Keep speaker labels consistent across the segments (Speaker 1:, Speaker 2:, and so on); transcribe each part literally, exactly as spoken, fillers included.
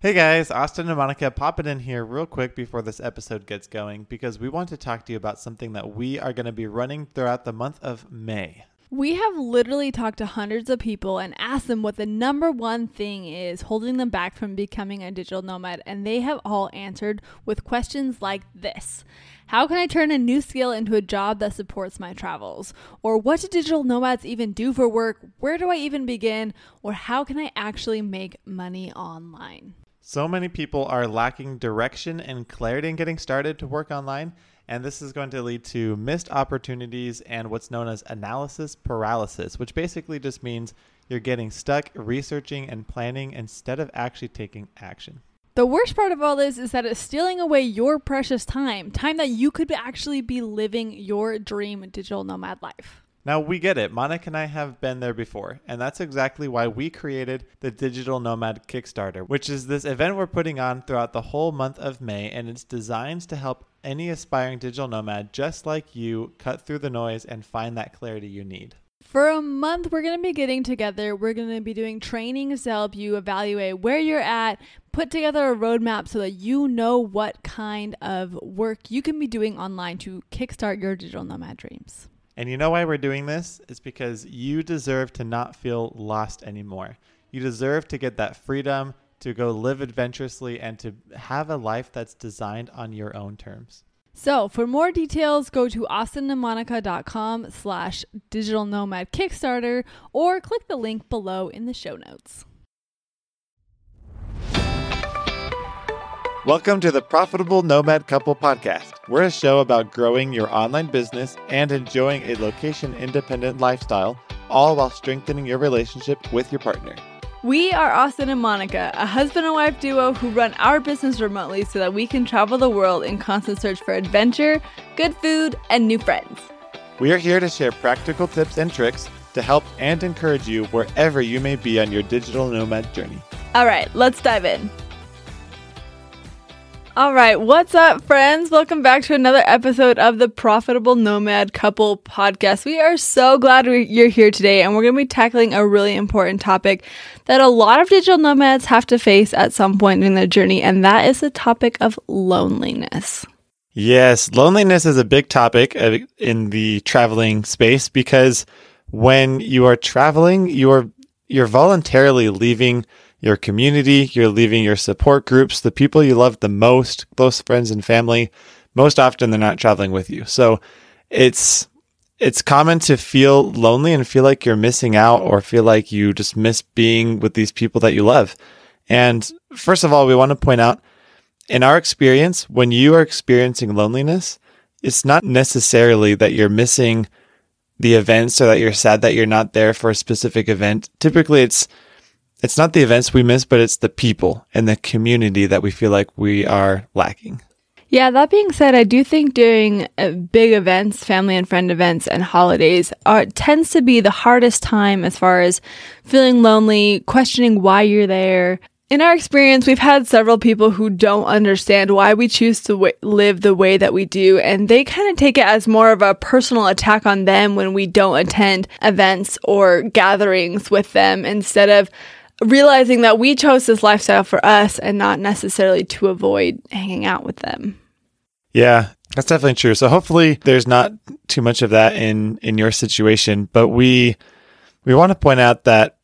Speaker 1: Hey guys, Austin and Monica popping in here real quick before this episode gets going because we want to talk to you about something that we are going to be running throughout the month of May.
Speaker 2: We have literally talked to hundreds of people and asked them what the number one thing is holding them back from becoming a digital nomad, and they have all answered with questions like this. How can I turn a new skill into a job that supports my travels? Or what do digital nomads even do for work? Where do I even begin? Or how can I actually make money online?
Speaker 1: So many people are lacking direction and clarity in getting started to work online, and this is going to lead to missed opportunities and what's known as analysis paralysis, which basically just means you're getting stuck researching and planning instead of actually taking action.
Speaker 2: The worst part of all this is that it's stealing away your precious time, time that you could actually be living your dream digital nomad life.
Speaker 1: Now, we get it. Monica and I have been there before, and that's exactly why we created the Digital Nomad Kickstarter, which is this event we're putting on throughout the whole month of May, and it's designed to help any aspiring digital nomad just like you cut through the noise and find that clarity you need.
Speaker 2: For a month, we're going to be getting together. We're going to be doing trainings to help you evaluate where you're at, put together a roadmap so that you know what kind of work you can be doing online to kickstart your digital nomad dreams.
Speaker 1: And you know why we're doing this? It's because you deserve to not feel lost anymore. You deserve to get that freedom to go live adventurously and to have a life that's designed on your own terms.
Speaker 2: So for more details, go to austinandmonica.com slash digital nomad Kickstarter or click the link below in the show notes.
Speaker 1: Welcome to the Profitable Nomad Couple Podcast. We're a show about growing your online business and enjoying a location-independent lifestyle, all while strengthening your relationship with your partner.
Speaker 2: We are Austin and Monica, a husband and wife duo who run our business remotely so that we can travel the world in constant search for adventure, good food, and new friends.
Speaker 1: We are here to share practical tips and tricks to help and encourage you wherever you may be on your digital nomad journey.
Speaker 2: All right, let's dive in. All right, what's up, friends? Welcome back to another episode of the Profitable Nomad Couple Podcast. We are so glad you're here today, and we're going to be tackling a really important topic that a lot of digital nomads have to face at some point in their journey, and that is the topic of loneliness.
Speaker 1: Yes, loneliness is a big topic in the traveling space because when you are traveling, you're you're voluntarily leaving your community, you're leaving your support groups, the people you love the most, close friends and family. Most often they're not traveling with you. So it's it's common to feel lonely and feel like you're missing out or feel like you just miss being with these people that you love. And first of all, we want to point out, in our experience, when you are experiencing loneliness, it's not necessarily that you're missing the events or that you're sad that you're not there for a specific event. Typically, it's It's not the events we miss, but it's the people and the community that we feel like we are lacking.
Speaker 2: Yeah, that being said, I do think during uh, big events, family and friend events and holidays, are, tends to be the hardest time as far as feeling lonely, questioning why you're there. In our experience, we've had several people who don't understand why we choose to w- live the way that we do, and they kind of take it as more of a personal attack on them when we don't attend events or gatherings with them, instead of realizing that we chose this lifestyle for us and not necessarily to avoid hanging out with them.
Speaker 1: Yeah, that's definitely true. So hopefully there's not too much of that in, in your situation, but we we want to point out that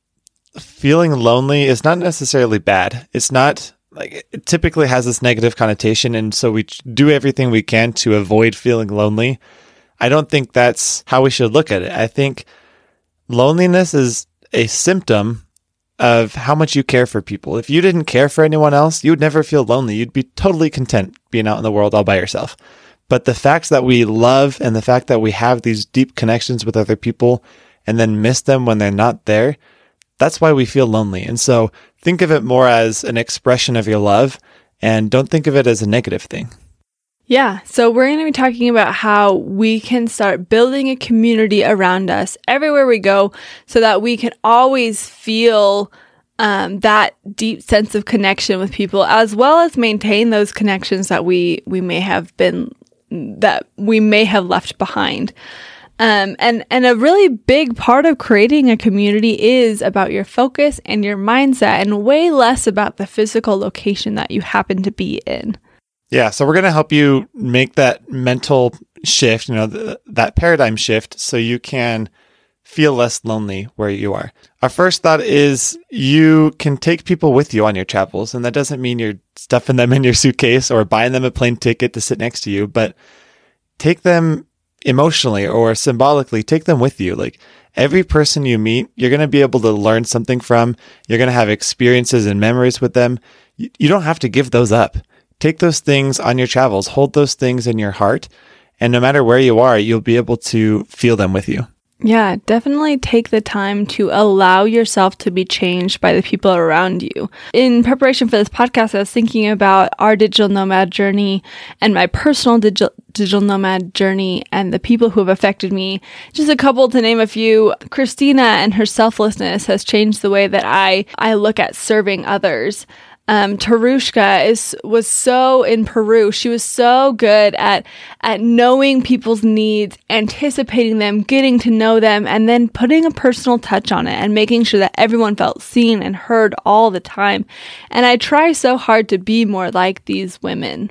Speaker 1: feeling lonely is not necessarily bad. It's not like it typically has this negative connotation, and so we do everything we can to avoid feeling lonely. I don't think that's how we should look at it. I think loneliness is a symptom of how much you care for people. If you didn't care for anyone else, you would never feel lonely. You'd be totally content being out in the world all by yourself. But the fact that we love and the fact that we have these deep connections with other people and then miss them when they're not there, that's why we feel lonely. And so think of it more as an expression of your love and don't think of it as a negative thing.
Speaker 2: Yeah, so we're going to be talking about how we can start building a community around us everywhere we go so that we can always feel um, that deep sense of connection with people, as well as maintain those connections that we, we may have been, that we may have left behind. Um, and, and a really big part of creating a community is about your focus and your mindset, and way less about the physical location that you happen to be in.
Speaker 1: Yeah, so we're going to help you make that mental shift, you know, th- that paradigm shift, so you can feel less lonely where you are. Our first thought is you can take people with you on your travels, and that doesn't mean you're stuffing them in your suitcase or buying them a plane ticket to sit next to you, but take them emotionally or symbolically, take them with you. Like, every person you meet, you're going to be able to learn something from. You're going to have experiences and memories with them. You, you don't have to give those up. Take those things on your travels, hold those things in your heart, and no matter where you are, you'll be able to feel them with you.
Speaker 2: Yeah, definitely take the time to allow yourself to be changed by the people around you. In preparation for this podcast, I was thinking about our digital nomad journey and my personal digital digital nomad journey and the people who have affected me. Just a couple to name a few. Christina and her selflessness has changed the way that I, I look at serving others. Um, Tarushka is, was so in Peru. She was so good at, at knowing people's needs, anticipating them, getting to know them, and then putting a personal touch on it and making sure that everyone felt seen and heard all the time. And I try so hard to be more like these women.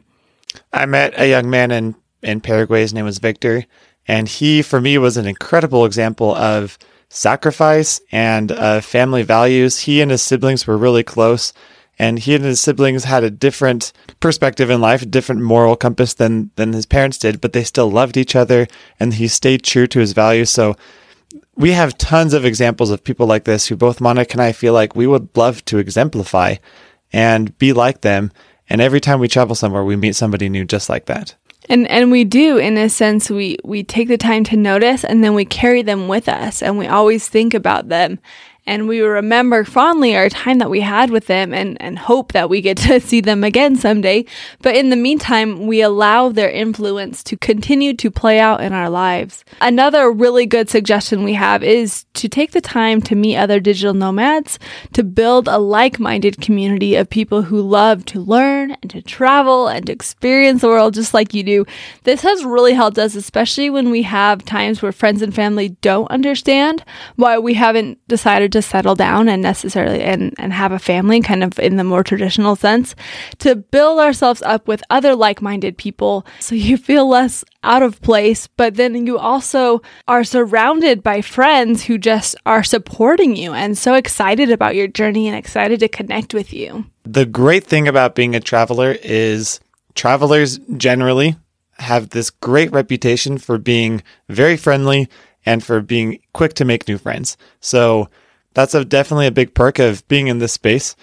Speaker 1: I met a young man in, in Paraguay. His name was Victor. And he, for me, was an incredible example of sacrifice and uh, family values. He and his siblings were really close. And he and his siblings had a different perspective in life, a different moral compass than than his parents did, but they still loved each other, and he stayed true to his values. So we have tons of examples of people like this who both Monica and I feel like we would love to exemplify and be like them. And every time we travel somewhere, we meet somebody new just like that.
Speaker 2: And and we do, in a sense, we, we take the time to notice, and then we carry them with us, and we always think about them. And we remember fondly our time that we had with them, and, and hope that we get to see them again someday. But in the meantime, we allow their influence to continue to play out in our lives. Another really good suggestion we have is to take the time to meet other digital nomads, to build a like-minded community of people who love to learn and to travel and to experience the world just like you do. This has really helped us, especially when we have times where friends and family don't understand why we haven't decided to settle down and necessarily and, and have a family, kind of in the more traditional sense, to build ourselves up with other like-minded people so you feel less out of place, but then you also are surrounded by friends who just are supporting you and so excited about your journey and excited to connect with you.
Speaker 1: The great thing about being a traveler is travelers generally have this great reputation for being very friendly and for being quick to make new friends. So that's a, definitely a big perk of being in this space.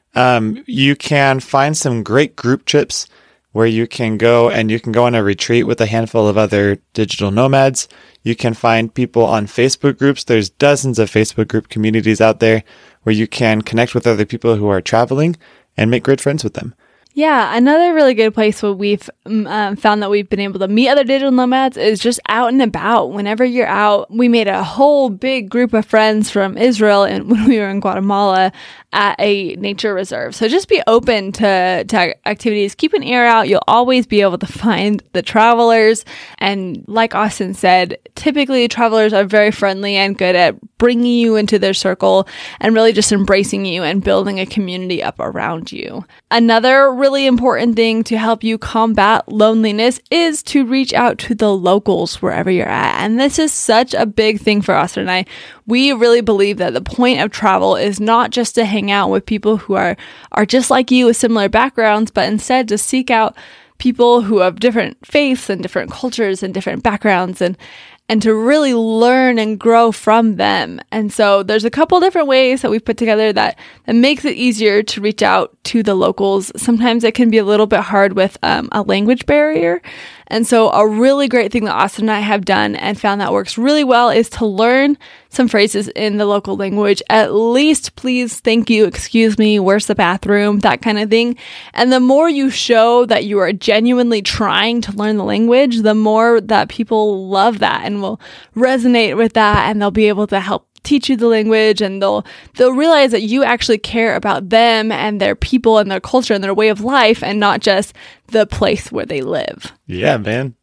Speaker 1: Um, you can find some great group trips where you can go and you can go on a retreat with a handful of other digital nomads. You can find people on Facebook groups. There's dozens of Facebook group communities out there where you can connect with other people who are traveling and make great friends with them.
Speaker 2: Yeah, another really good place where we've um, found that we've been able to meet other digital nomads is just out and about. Whenever you're out, we made a whole big group of friends from Israel and when we were in Guatemala at a nature reserve. So just be open to, to activities. Keep an ear out. You'll always be able to find the travelers. And like Austin said, typically travelers are very friendly and good at bringing you into their circle and really just embracing you and building a community up around you. Another really important thing to help you combat loneliness is to reach out to the locals wherever you're at. And this is such a big thing for Austin and I. We really believe that the point of travel is not just to hang out with people who are, are just like you with similar backgrounds, but instead to seek out people who have different faiths and different cultures and different backgrounds and and to really learn and grow from them. And so there's a couple different ways that we've put together that, that makes it easier to reach out to the locals. Sometimes it can be a little bit hard with um, a language barrier. And so a really great thing that Austin and I have done and found that works really well is to learn some phrases in the local language, at least please, thank you, excuse me, where's the bathroom, that kind of thing. And the more you show that you are genuinely trying to learn the language, the more that people love that and will resonate with that, and they'll be able to help teach you the language, and they'll they'll realize that you actually care about them and their people and their culture and their way of life and not just the place where they live.
Speaker 1: Yeah, man.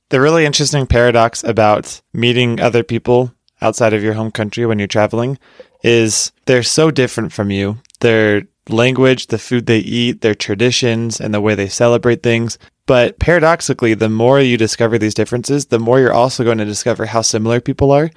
Speaker 1: The really interesting paradox about meeting other people outside of your home country when you're traveling is they're so different from you. Their language, the food they eat, their traditions, and the way they celebrate things. But paradoxically, the more you discover these differences, the more you're also going to discover how similar people are.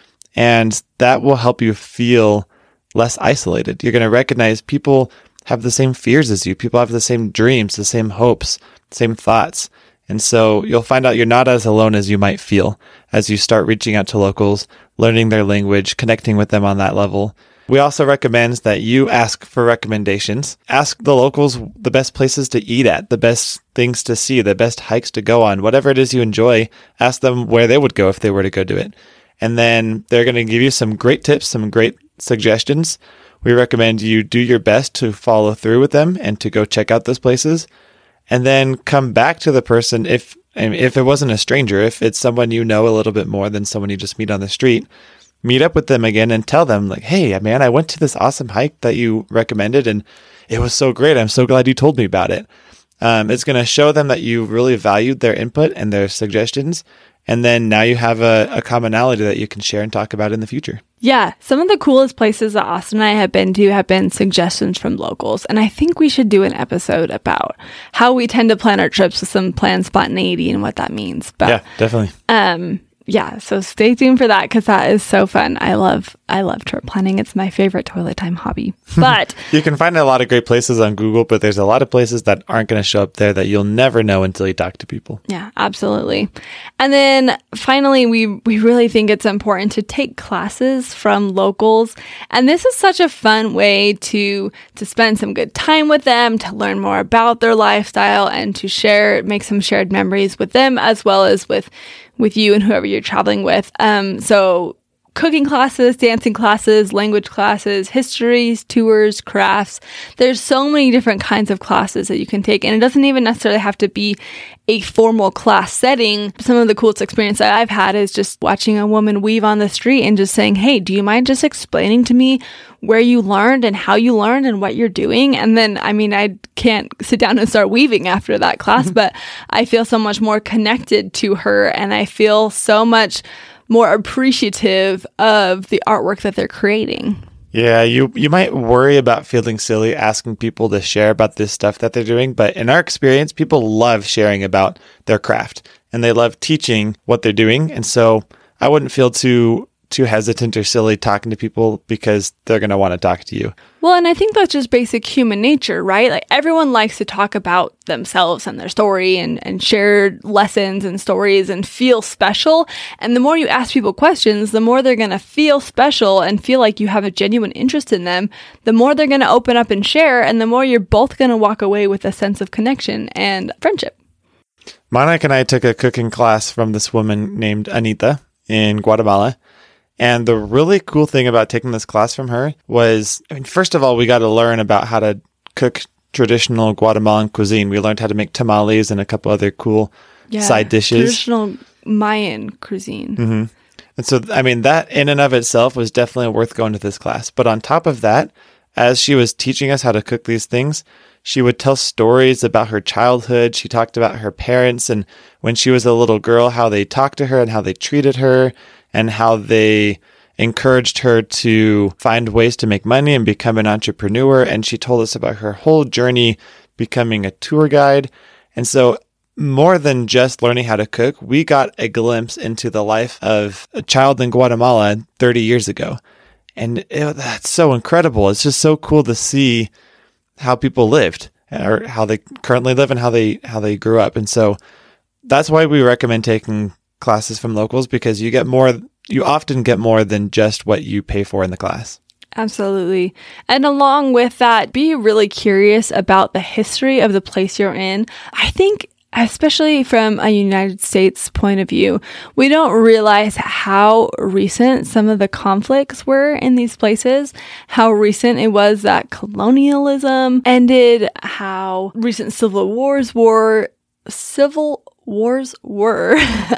Speaker 1: And that will help you feel less isolated. You're going to recognize people have the same fears as you. People have the same dreams, the same hopes, same thoughts. And so you'll find out you're not as alone as you might feel as you start reaching out to locals, learning their language, connecting with them on that level. We also recommend that you ask for recommendations. Ask the locals the best places to eat at, the best things to see, the best hikes to go on, whatever it is you enjoy. Ask them where they would go if they were to go do it. And then they're going to give you some great tips, some great suggestions. We recommend you do your best to follow through with them and to go check out those places. And then come back to the person if if it wasn't a stranger, if it's someone you know a little bit more than someone you just meet on the street. Meet up with them again and tell them, like, hey, man, I went to this awesome hike that you recommended and it was so great. I'm so glad you told me about it. Um, it's going to show them that you really valued their input and their suggestions. And then now you have a, a commonality that you can share and talk about in the future.
Speaker 2: Yeah, some of the coolest places that Austin and I have been to have been suggestions from locals. And I think we should do an episode about how we tend to plan our trips with some planned spontaneity and what that means. But,
Speaker 1: yeah, definitely.
Speaker 2: Um, yeah, so stay tuned for that because that is so fun. I love I love trip planning. It's my favorite toilet time hobby. But
Speaker 1: you can find a lot of great places on Google, but there's a lot of places that aren't going to show up there that you'll never know until you talk to people.
Speaker 2: Yeah, absolutely. And then finally, we we really think it's important to take classes from locals. And this is such a fun way to to spend some good time with them, to learn more about their lifestyle, and to share, make some shared memories with them as well as with with you and whoever you're traveling with. Um, so cooking classes, dancing classes, language classes, histories, tours, crafts. There's so many different kinds of classes that you can take. And it doesn't even necessarily have to be a formal class setting. Some of the coolest experience that I've had is just watching a woman weave on the street and just saying, hey, do you mind just explaining to me where you learned and how you learned and what you're doing? And then, I mean, I can't sit down and start weaving after that class, but I feel so much more connected to her and I feel so much more appreciative of the artwork that they're creating.
Speaker 1: Yeah, you you might worry about feeling silly asking people to share about this stuff that they're doing, but in our experience, people love sharing about their craft and they love teaching what they're doing. And so I wouldn't feel too too hesitant or silly talking to people because they're going to want to talk to you.
Speaker 2: Well, and I think that's just basic human nature, right? Like everyone likes to talk about themselves and their story and, and share lessons and stories and feel special. And the more you ask people questions, the more they're going to feel special and feel like you have a genuine interest in them, the more they're going to open up and share, and the more you're both going to walk away with a sense of connection and friendship.
Speaker 1: Monica and I took a cooking class from this woman named Anita in Guatemala. And the really cool thing about taking this class from her was, I mean, first of all, we got to learn about how to cook traditional Guatemalan cuisine. We learned how to make tamales and a couple other cool yeah, side dishes.
Speaker 2: Traditional Mayan cuisine.
Speaker 1: Mm-hmm. And so, I mean, that in and of itself was definitely worth going to this class. But on top of that, as she was teaching us how to cook these things, she would tell stories about her childhood. She talked about her parents and when she was a little girl, how they talked to her and how they treated her, and how they encouraged her to find ways to make money and become an entrepreneur. And she told us about her whole journey becoming a tour guide. And so more than just learning how to cook, we got a glimpse into the life of a child in Guatemala thirty years ago. And it, that's so incredible. It's just so cool to see how people lived or how they currently live and how they how they grew up. And so that's why we recommend taking classes from locals, because you get more, you often get more than just what you pay for in the class.
Speaker 2: Absolutely. And along with that, be really curious about the history of the place you're in. I think, especially from a United States point of view, we don't realize how recent some of the conflicts were in these places, how recent it was that colonialism ended, how recent civil wars were, civil wars were.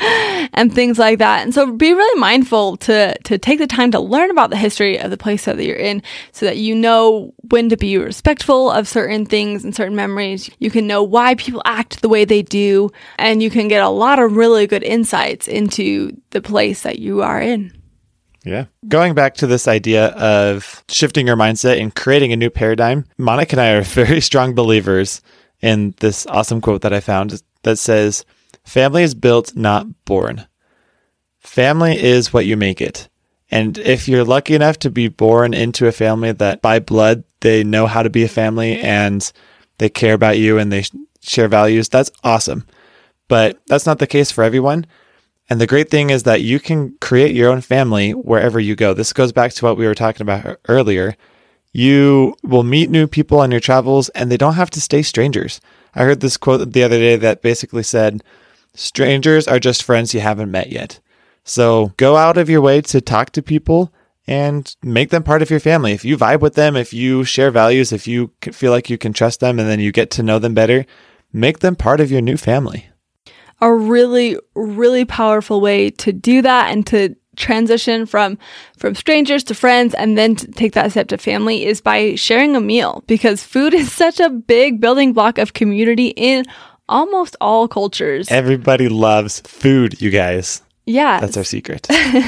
Speaker 2: and things like that. And so be really mindful to to take the time to learn about the history of the place that you're in so that you know when to be respectful of certain things and certain memories. You can know why people act the way they do, and you can get a lot of really good insights into the place that you are in.
Speaker 1: Yeah. Going back to this idea of shifting your mindset and creating a new paradigm, Monica and I are very strong believers in this awesome quote that I found that says, "Family is built, not born." Family is what you make it. And if you're lucky enough to be born into a family that by blood, they know how to be a family and they care about you and they share values, that's awesome. But that's not the case for everyone. And the great thing is that you can create your own family wherever you go. This goes back to what we were talking about earlier. You will meet new people on your travels, and they don't have to stay strangers. I heard this quote the other day that basically said, strangers are just friends you haven't met yet. So go out of your way to talk to people and make them part of your family. If you vibe with them, if you share values, if you feel like you can trust them and then you get to know them better, make them part of your new family.
Speaker 2: A really, really powerful way to do that and to transition from from strangers to friends and then to take that step to family is by sharing a meal, because food is such a big building block of community in almost all cultures.
Speaker 1: Everybody loves food, you guys.
Speaker 2: Yeah.
Speaker 1: That's our secret.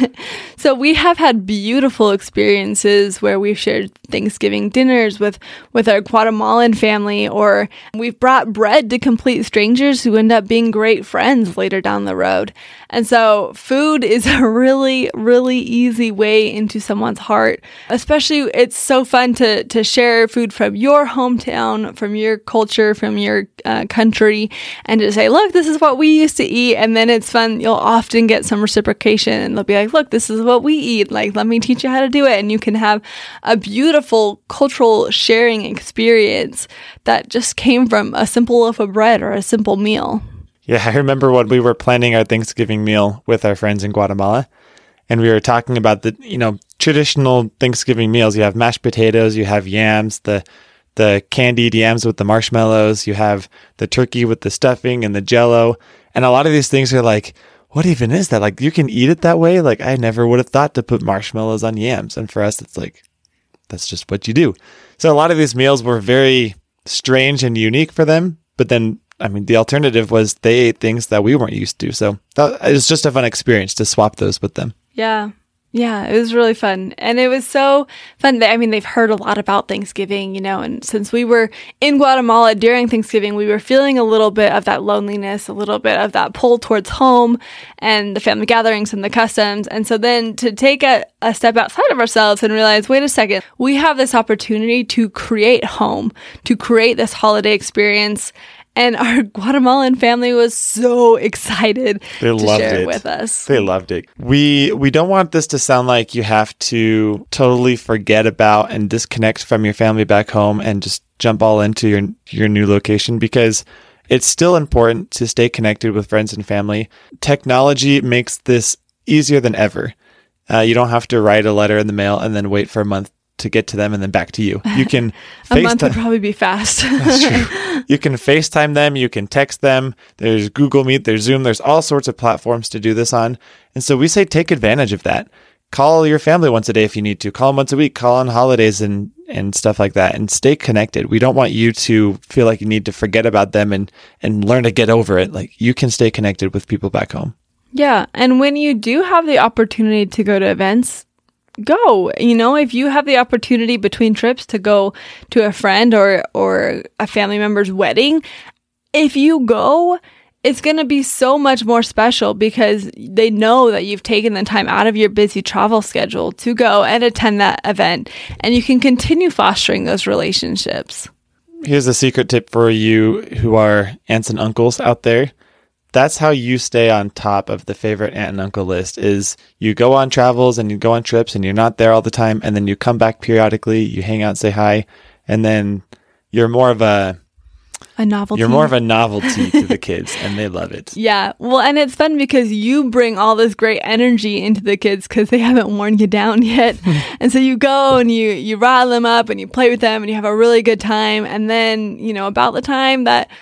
Speaker 2: So we have had beautiful experiences where we've shared Thanksgiving dinners with, with our Guatemalan family, or we've brought bread to complete strangers who end up being great friends later down the road. And so food is a really, really easy way into someone's heart. Especially, it's so fun to, to share food from your hometown, from your culture, from your uh, country, and to say, look, this is what we used to eat. And then it's fun. You'll often get some reciprocation, and they'll be like, look, this is what we eat. Like, let me teach you how to do it. And you can have a beautiful cultural sharing experience that just came from a simple loaf of bread or a simple meal.
Speaker 1: Yeah, I remember when we were planning our Thanksgiving meal with our friends in Guatemala, and we were talking about the, you know, traditional Thanksgiving meals. You have mashed potatoes, you have yams, the the candied yams with the marshmallows, you have the turkey with the stuffing and the jello. And a lot of these things are like, what even is that? Like, you can eat it that way? Like, I never would have thought to put marshmallows on yams. And for us, it's like, that's just what you do. So a lot of these meals were very strange and unique for them. But then, I mean, the alternative was they ate things that we weren't used to. So that, it was just a fun experience to swap those with them.
Speaker 2: Yeah. Yeah, it was really fun. And it was so fun. That, I mean, they've heard a lot about Thanksgiving, you know, and since we were in Guatemala during Thanksgiving, we were feeling a little bit of that loneliness, a little bit of that pull towards home and the family gatherings and the customs. And so then to take a, a step outside of ourselves and realize, wait a second, we have this opportunity to create home, to create this holiday experience. And our Guatemalan family was so excited
Speaker 1: they
Speaker 2: to
Speaker 1: loved
Speaker 2: share
Speaker 1: it.
Speaker 2: it with us.
Speaker 1: They loved it. We we don't want this to sound like you have to totally forget about and disconnect from your family back home and just jump all into your your new location, because it's still important to stay connected with friends and family. Technology makes this easier than ever. Uh, you don't have to write a letter in the mail and then wait for a month to get to them and then back to you. You can
Speaker 2: a
Speaker 1: FaceTime.
Speaker 2: month would probably be fast.
Speaker 1: That's true. You can FaceTime them. You can text them. There's Google Meet. There's Zoom. There's all sorts of platforms to do this on. And so we say take advantage of that. Call your family once a day if you need to. Call them once a week. Call on holidays and, and stuff like that. And stay connected. We don't want you to feel like you need to forget about them and, and learn to get over it. Like, you can stay connected with people back home.
Speaker 2: Yeah. And when you do have the opportunity to go to events, go. You know, if you have the opportunity between trips to go to a friend or or a family member's wedding, if you go, it's going to be so much more special because they know that you've taken the time out of your busy travel schedule to go and attend that event, and you can continue fostering those relationships.
Speaker 1: Here's a secret tip for you who are aunts and uncles out there. That's how you stay on top of the favorite aunt and uncle list, is you go on travels and you go on trips and you're not there all the time. And then you come back periodically, you hang out and say hi. And then you're more of a,
Speaker 2: a novelty.
Speaker 1: You're more of a novelty to the kids, and they love it.
Speaker 2: Yeah. Well, and it's fun because you bring all this great energy into the kids because they haven't worn you down yet. And so you go and you, you rile them up and you play with them and you have a really good time. And then, you know, about the time that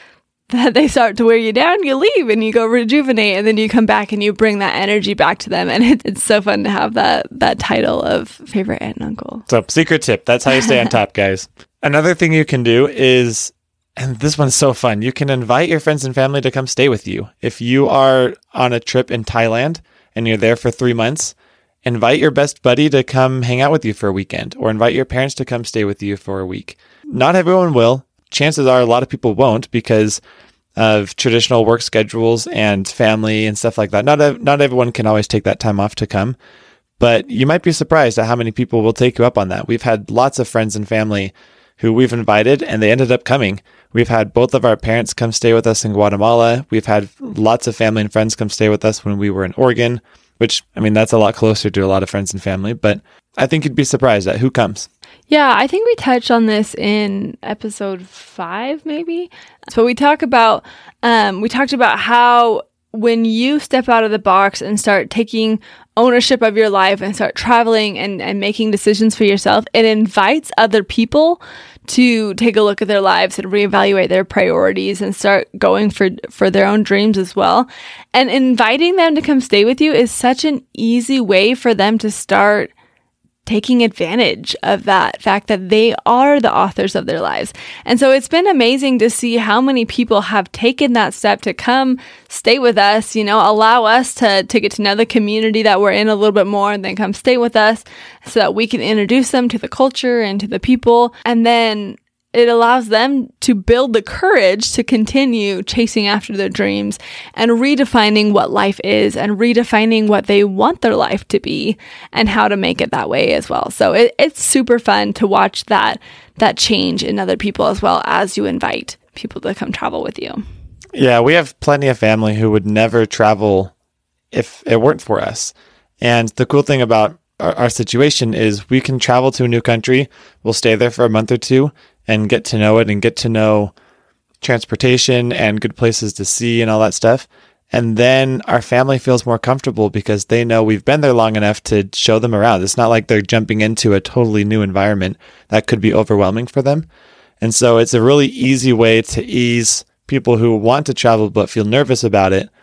Speaker 2: that they start to wear you down, you leave and you go rejuvenate, and then you come back and you bring that energy back to them. And it, it's so fun to have that that title of favorite aunt and uncle.
Speaker 1: So secret tip, that's how you stay on top, guys. Another thing you can do is, and this one's so fun, you can invite your friends and family to come stay with you. If you are on a trip in Thailand and you're there for three months, invite your best buddy to come hang out with you for a weekend, or invite your parents to come stay with you for a week. Not everyone will. Chances are a lot of people won't because of traditional work schedules and family and stuff like that. Not ev- not everyone can always take that time off to come, but you might be surprised at how many people will take you up on that. We've had lots of friends and family who we've invited and they ended up coming. We've had both of our parents come stay with us in Guatemala. We've had lots of family and friends come stay with us when we were in Oregon, which, I mean, that's a lot closer to a lot of friends and family, but I think you'd be surprised at who comes.
Speaker 2: Yeah, I think we touched on this in episode five, maybe. So we talk about, um, we talked about how when you step out of the box and start taking ownership of your life and start traveling and, and making decisions for yourself, it invites other people to take a look at their lives and reevaluate their priorities and start going for for their own dreams as well. And inviting them to come stay with you is such an easy way for them to start taking advantage of that fact that they are the authors of their lives. And so it's been amazing to see how many people have taken that step to come stay with us, you know, allow us to, to get to know the community that we're in a little bit more, and then come stay with us so that we can introduce them to the culture and to the people. And then it allows them to build the courage to continue chasing after their dreams and redefining what life is and redefining what they want their life to be and how to make it that way as well. So it, it's super fun to watch that that change in other people as well as you invite people to come travel with you.
Speaker 1: Yeah, we have plenty of family who would never travel if it weren't for us. And the cool thing about our, our situation is we can travel to a new country. We'll stay there for a month or two and get to know it and get to know transportation and good places to see and all that stuff. And then our family feels more comfortable because they know we've been there long enough to show them around. It's not like they're jumping into a totally new environment that could be overwhelming for them. And so it's a really easy way to ease people who want to travel but feel nervous about it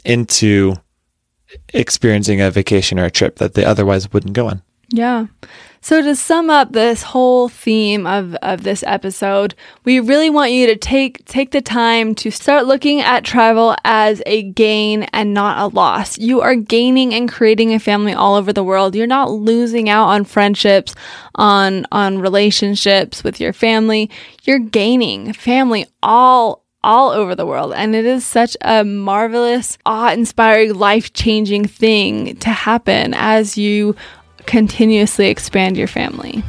Speaker 1: into experiencing a vacation or a trip that they otherwise wouldn't go on.
Speaker 2: Yeah. So to sum up this whole theme of, of this episode, we really want you to take take the time to start looking at travel as a gain and not a loss. You are gaining and creating a family all over the world. You're not losing out on friendships, on on relationships with your family. You're gaining family all all over the world. And it is such a marvelous, awe-inspiring, life-changing thing to happen as you continuously expand your family.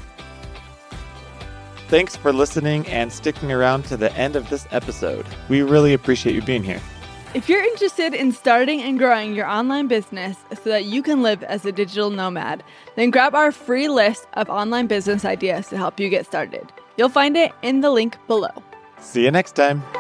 Speaker 1: Thanks for listening and sticking around to the end of this episode. We really appreciate you being here.
Speaker 2: If you're interested in starting and growing your online business so that you can live as a digital nomad, then grab our free list of online business ideas to help you get started. You'll find it in the link below.
Speaker 1: See you next time.